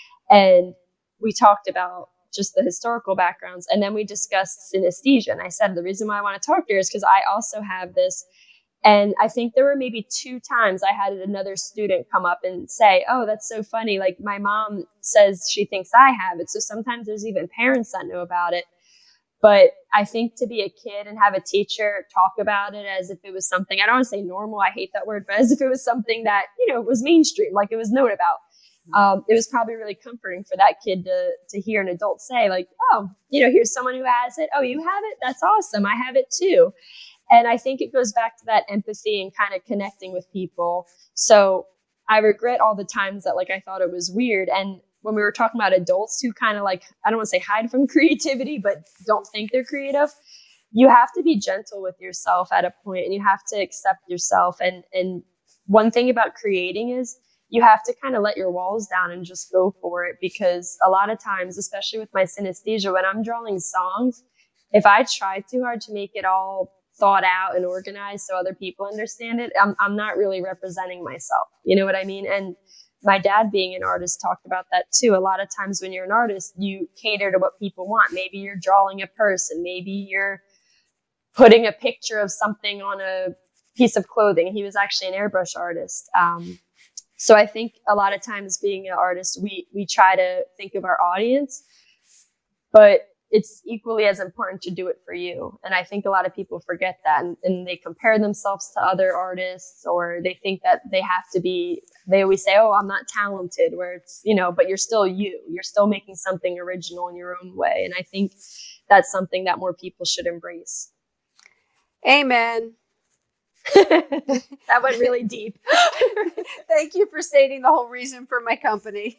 And we talked about just the historical backgrounds. And then we discussed synesthesia. And I said, the reason why I want to talk to her is because I also have this. And I think there were maybe two times I had another student come up and say, oh, that's so funny. Like, my mom says she thinks I have it. So sometimes there's even parents that know about it. But I think to be a kid and have a teacher talk about it as if it was something, I don't want to say normal, I hate that word, but as if it was something that, you know, was mainstream, like it was known about. Um, it was probably really comforting for that kid to to hear an adult say, like, oh, you know, here's someone who has it. Oh, you have it? That's awesome. I have it too. And I think it goes back to that empathy and kind of connecting with people. So I regret all the times that, like, I thought it was weird. And when we were talking about adults who kind of, like, I don't want to say hide from creativity, but don't think they're creative, you have to be gentle with yourself at a point, and you have to accept yourself. And, and one thing about creating is you have to kind of let your walls down and just go for it. Because a lot of times, especially with my synesthesia, when I'm drawing songs, if I try too hard to make it all thought out and organized so other people understand it, I'm, I'm not really representing myself. You know what I mean? And my dad, being an artist, talked about that too. A lot of times when you're an artist, you cater to what people want. Maybe you're drawing a person. Maybe you're putting a picture of something on a piece of clothing. He was actually an airbrush artist. Um, so I think a lot of times being an artist, we, we try to think of our audience, but it's equally as important to do it for you. And I think a lot of people forget that, and, and they compare themselves to other artists, or they think that they have to be, they always say, oh, I'm not talented, where it's, you know, but you're still you, you're still making something original in your own way. And I think that's something that more people should embrace. Amen. That went really deep. Thank you for stating the whole reason for my company.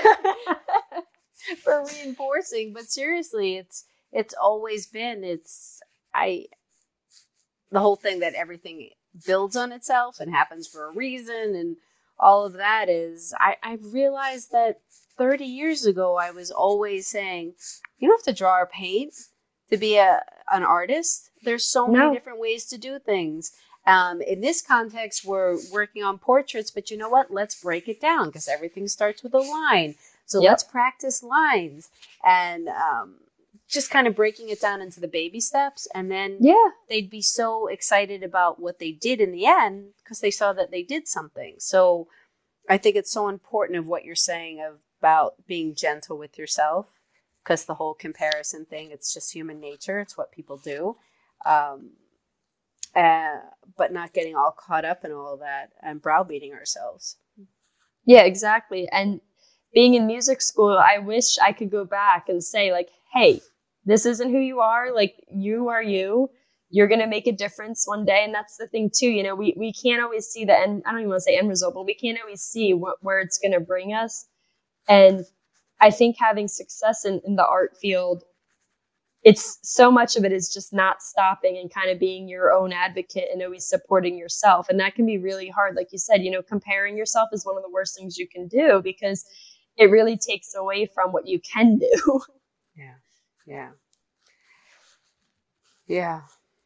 For reinforcing, but seriously, it's it's always been it's I the whole thing that everything builds on itself and happens for a reason and all of that is I, I realized that thirty years ago, I was always saying, you don't have to draw or paint to be a an artist. There's so No. many different ways to do things. Um, in this context, we're working on portraits, but you know what? Let's break it down because everything starts with a line. So Yep. let's practice lines and um, just kind of breaking it down into the baby steps. And then Yeah. they'd be so excited about what they did in the end because they saw that they did something. So I think it's so important of what you're saying of, about being gentle with yourself, because the whole comparison thing, it's just human nature. It's what people do. Um, uh, but not getting all caught up in all that and browbeating ourselves. Yeah, exactly. And being in music school, I wish I could go back and say like, hey, this isn't who you are. Like, you are you. You're going to make a difference one day. And that's the thing too. You know, we, we can't always see the end. I don't even want to say end result, but we can't always see what, where it's going to bring us. And I think having success in, in the art field, it's so much of it is just not stopping and kind of being your own advocate and always supporting yourself. And that can be really hard. Like you said, you know, comparing yourself is one of the worst things you can do because it really takes away from what you can do. Yeah. Yeah. Yeah.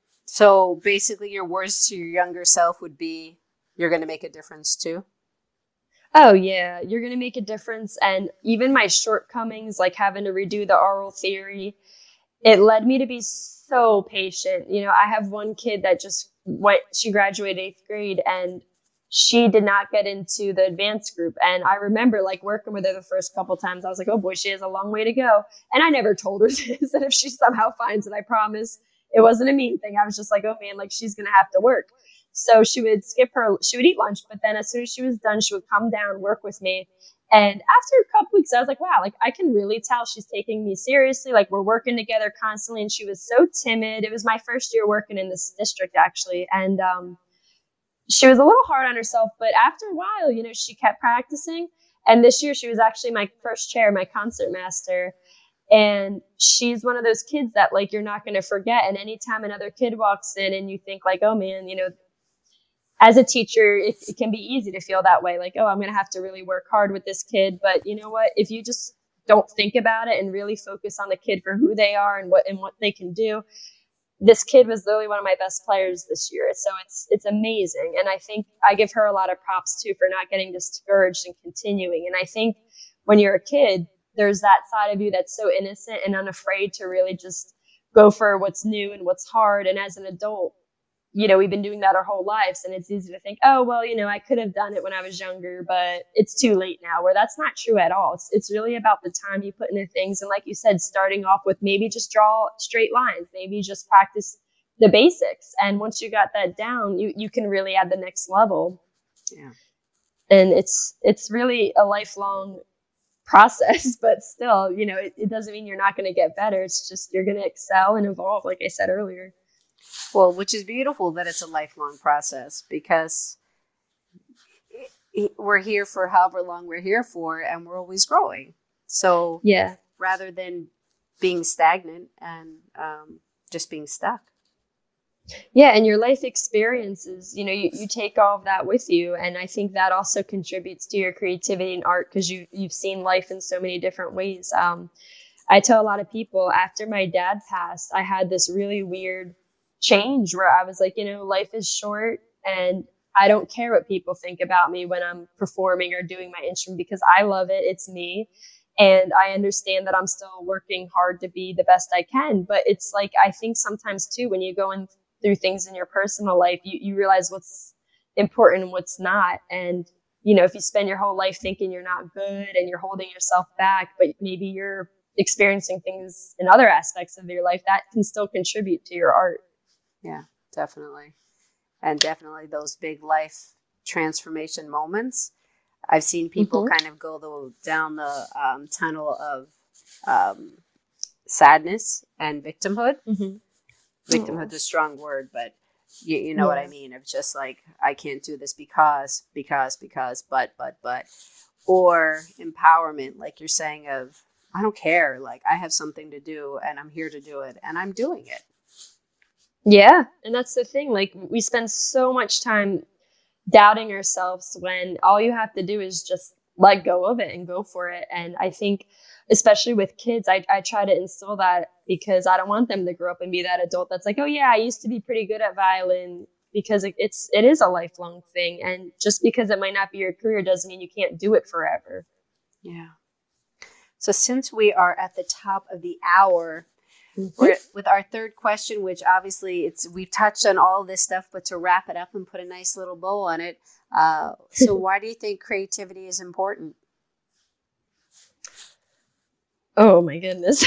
So basically your words to your younger self would be, you're going to make a difference too. Oh, yeah, you're going to make a difference. And even my shortcomings, like having to redo the oral theory, it led me to be so patient. You know, I have one kid that just went, she graduated eighth grade and she did not get into the advanced group. And I remember like working with her the first couple times. I was like, oh boy, she has a long way to go. And I never told her this. And if she somehow finds it, I promise it wasn't a mean thing. I was just like, oh man, like she's going to have to work. So she would skip her, she would eat lunch, but then as soon as she was done, she would come down, work with me. And after a couple weeks, I was like, wow, like I can really tell she's taking me seriously. Like we're working together constantly. And she was so timid. It was my first year working in this district actually. And um, she was a little hard on herself, but after a while, you know, she kept practicing. And this year she was actually my first chair, my concert master. And she's one of those kids that like, you're not going to forget. And anytime another kid walks in and you think like, oh man, you know, as a teacher, it, it can be easy to feel that way. Like, oh, I'm going to have to really work hard with this kid. But you know what? If you just don't think about it and really focus on the kid for who they are and what and what they can do, this kid was literally one of my best players this year. So it's it's amazing. And I think I give her a lot of props too for not getting discouraged and continuing. And I think when you're a kid, there's that side of you that's so innocent and unafraid to really just go for what's new and what's hard. And as an adult, you know, we've been doing that our whole lives. And it's easy to think, oh, well, you know, I could have done it when I was younger, but it's too late now, where that's not true at all. It's, it's really about the time you put into things. And like you said, starting off with maybe just draw straight lines, maybe just practice the basics. And once you got that down, you, you can really add the next level. Yeah. And it's, it's really a lifelong process, but still, you know, it, it doesn't mean you're not going to get better. It's just, you're going to excel and evolve, like I said earlier. Well, which is beautiful that it's a lifelong process, because we're here for however long we're here for, and we're always growing. So yeah, rather than being stagnant and um, just being stuck. Yeah, and your life experiences, you know, you, you take all of that with you. And I think that also contributes to your creativity and art, because you, you've seen life in so many different ways. Um, I tell a lot of people, after my dad passed, I had this really weird change where I was like, you know, life is short and I don't care what people think about me when I'm performing or doing my instrument, because I love it. It's me. And I understand that I'm still working hard to be the best I can. But it's like, I think sometimes too, when you go in through things in your personal life, you, you realize what's important and what's not. And, you know, if you spend your whole life thinking you're not good and you're holding yourself back, but maybe you're experiencing things in other aspects of your life, that can still contribute to your art. Yeah, definitely. And definitely those big life transformation moments. I've seen people mm-hmm. kind of go the, down the um, tunnel of um, sadness and victimhood. Mm-hmm. Victimhood's a strong word, but you, you know yeah. what I mean? Of just like, I can't do this because, because, because, but, but, but. Or empowerment, like you're saying, of, I don't care. Like, I have something to do and I'm here to do it and I'm doing it. Yeah. And that's the thing. Like, we spend so much time doubting ourselves when all you have to do is just let go of it and go for it. And I think, especially with kids, I, I try to instill that because I don't want them to grow up and be that adult that's like, oh yeah, I used to be pretty good at violin, because it, it's, it is a lifelong thing. And just because it might not be your career doesn't mean you can't do it forever. Yeah. So since we are at the top of the hour, mm-hmm. we're with our third question, which obviously it's, we've touched on all this stuff, but to wrap it up and put a nice little bow on it. Uh, so why do you think creativity is important? Oh my goodness.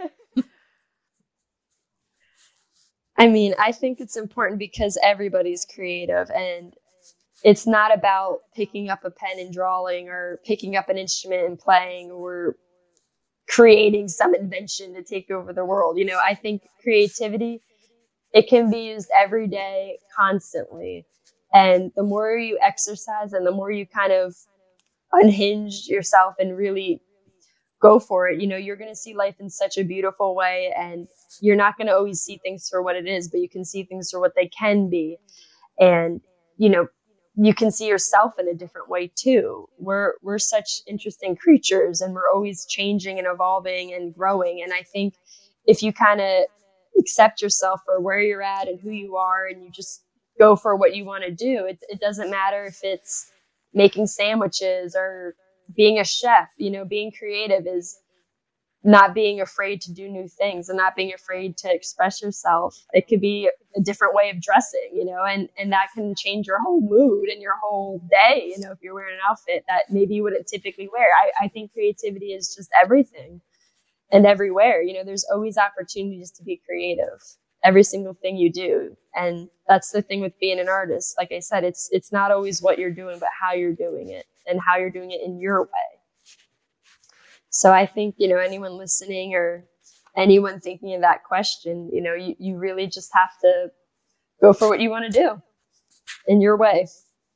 I mean, I think it's important because everybody's creative, and it's not about picking up a pen and drawing or picking up an instrument and playing or creating some invention to take over the world. You know, I think creativity, it can be used every day, constantly. And the more you exercise and the more you kind of unhinge yourself and really go for it, you know, you're going to see life in such a beautiful way, and you're not going to always see things for what it is, but you can see things for what they can be. And, you know, you can see yourself in a different way too. We're, we're such interesting creatures, and we're always changing and evolving and growing. And I think if you kind of accept yourself for where you're at and who you are, and you just go for what you want to do, it, it doesn't matter if it's making sandwiches or being a chef. You know, being creative is not being afraid to do new things and not being afraid to express yourself. It could be a different way of dressing, you know, and, and that can change your whole mood and your whole day. You know, if you're wearing an outfit that maybe you wouldn't typically wear. I, I think creativity is just everything and everywhere. You know, there's always opportunities to be creative, every single thing you do. And that's the thing with being an artist. Like I said, it's, it's not always what you're doing, but how you're doing it and how you're doing it in your way. So I think, you know, anyone listening or anyone thinking of that question, you know, you, you really just have to go for what you want to do in your way.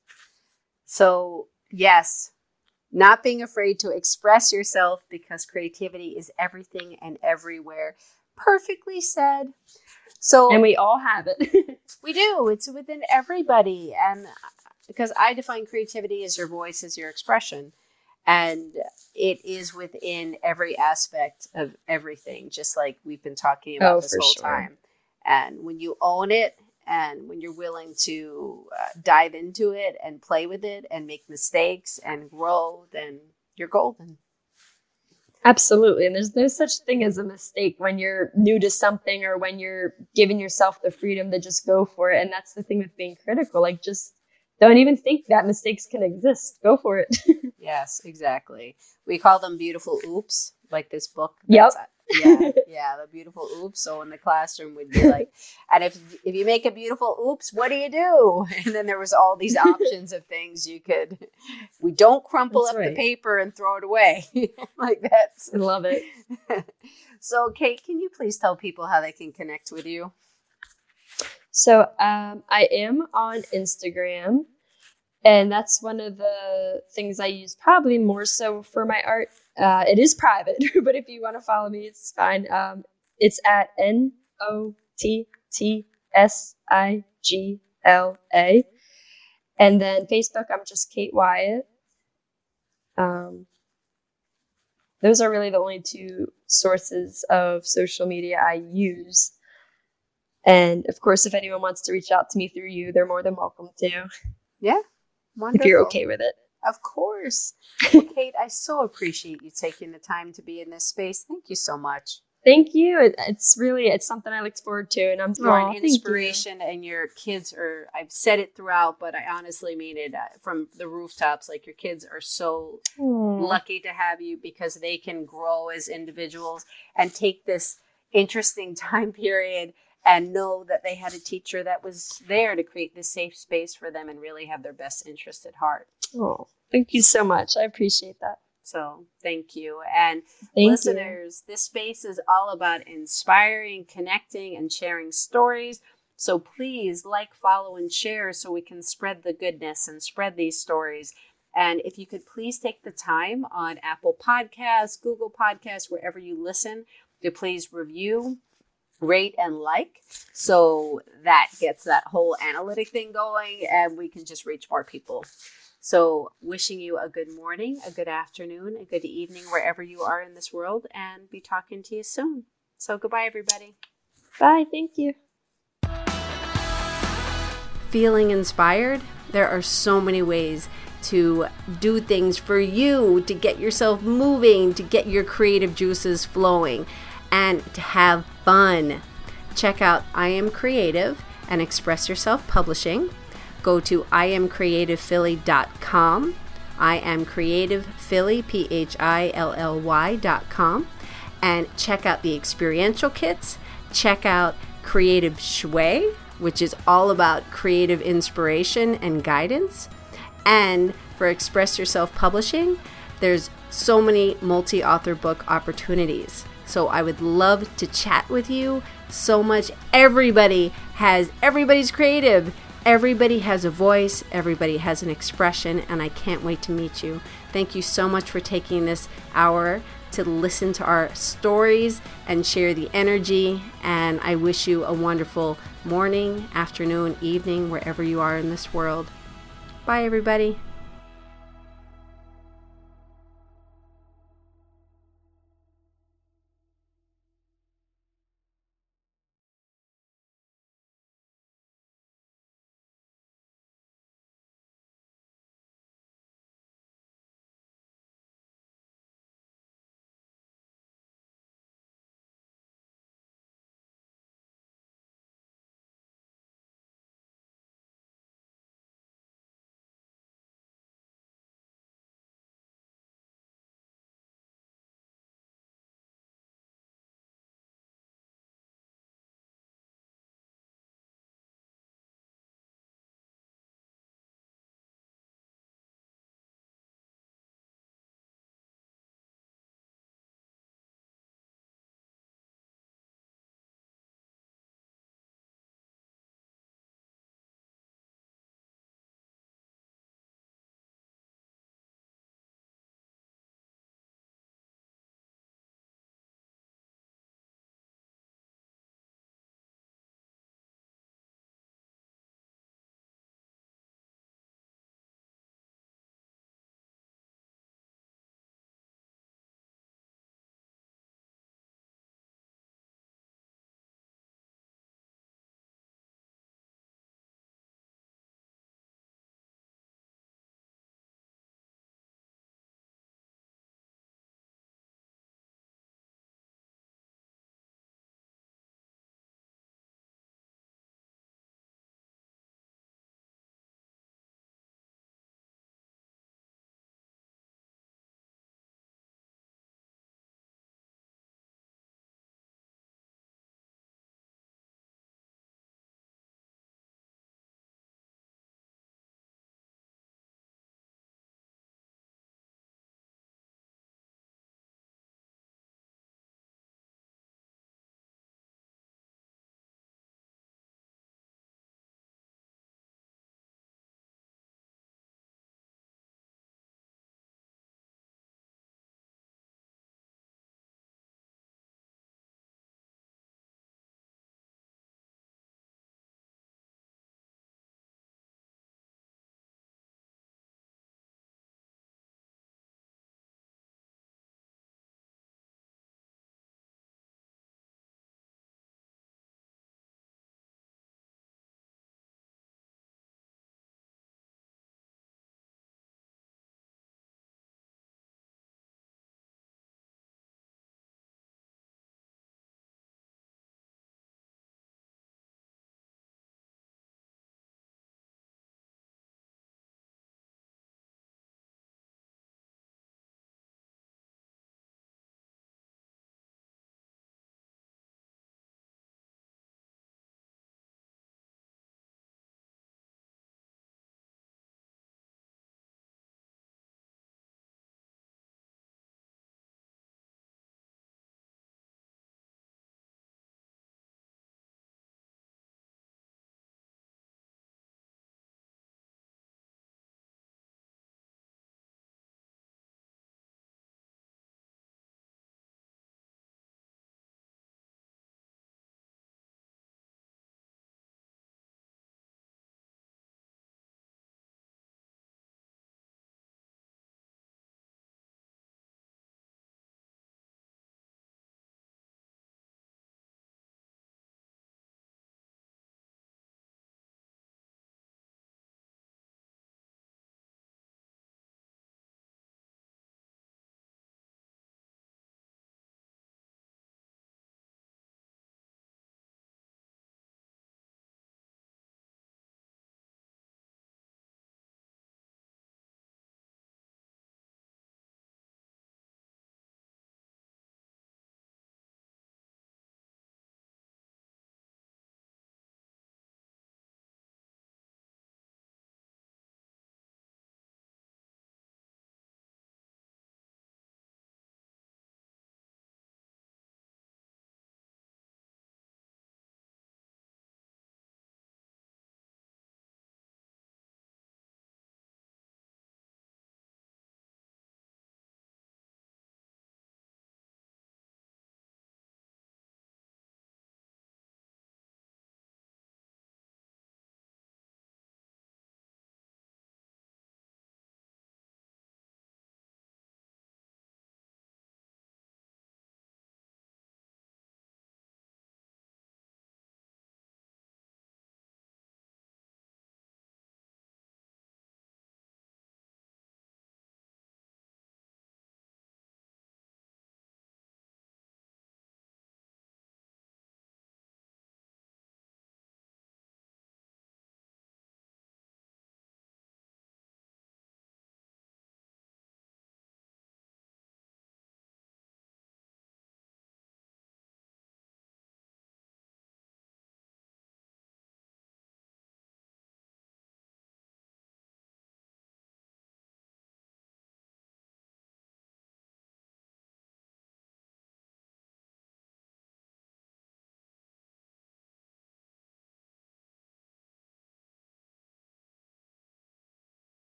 So, yes, not being afraid to express yourself, because creativity is everything and everywhere. Perfectly said. So, and we all have it. We do. It's within everybody. And because I define creativity as your voice, as your expression. And it is within every aspect of everything, just like we've been talking about oh, this whole sure. time. And when you own it, and when you're willing to uh, dive into it and play with it and make mistakes and grow, then you're golden. Absolutely. And there's no such thing as a mistake when you're new to something or when you're giving yourself the freedom to just go for it. And that's the thing with being critical. Like, just don't even think that mistakes can exist. Go for it. Yes, exactly. We call them beautiful oops, like this book. Yep. Yeah, yeah, the beautiful oops. So in the classroom, we'd be like, and if if you make a beautiful oops, what do you do? And then there was all these options of things you could. We don't crumple That's up right. the paper and throw it away like that. I love it. So, Kate, can you please tell people how they can connect with you? So um, I am on Instagram, and that's one of the things I use probably more so for my art. Uh, it is private, but if you want to follow me, it's fine. Um, it's at N O T T S I G L A. And then Facebook, I'm just Kate Wyatt. Um, those are really the only two sources of social media I use. And of course, if anyone wants to reach out to me through you, they're more than welcome to. Yeah. Wonderful. If you're okay with it. Of course. Well, Kate, I so appreciate you taking the time to be in this space. Thank you so much. Thank you. It, it's really, it's something I look forward to. And I'm You're an inspiration, and your kids are, I've said it throughout, but I honestly mean it uh, from the rooftops. Like, your kids are so Aww. Lucky to have you, because they can grow as individuals and take this interesting time period and know that they had a teacher that was there to create this safe space for them and really have their best interest at heart. Oh, thank you so much. I appreciate that. So thank you. And thank listeners, you. This space is all about inspiring, connecting, and sharing stories. So please like, follow, and share so we can spread the goodness and spread these stories. And if you could please take the time on Apple Podcasts, Google Podcasts, wherever you listen, to please review rate and like, so that gets that whole analytic thing going and we can just reach more people. So wishing you a good morning, a good afternoon, a good evening, wherever you are in this world, and be talking to you soon. So goodbye, everybody. Bye. Thank you. Feeling inspired? There are so many ways to do things for you, to get yourself moving, to get your creative juices flowing, and to have fun. Check out I Am Creative and Express Yourself Publishing. Go to I am creative philly dot com. I am creative philly, P H I L L Y dot com. And check out the experiential kits. Check out Creative Shui, which is all about creative inspiration and guidance. And for Express Yourself Publishing, there's so many multi-author book opportunities. So I would love to chat with you so much. Everybody has, everybody's creative. Everybody has a voice. Everybody has an expression. And I can't wait to meet you. Thank you so much for taking this hour to listen to our stories and share the energy. And I wish you a wonderful morning, afternoon, evening, wherever you are in this world. Bye, everybody.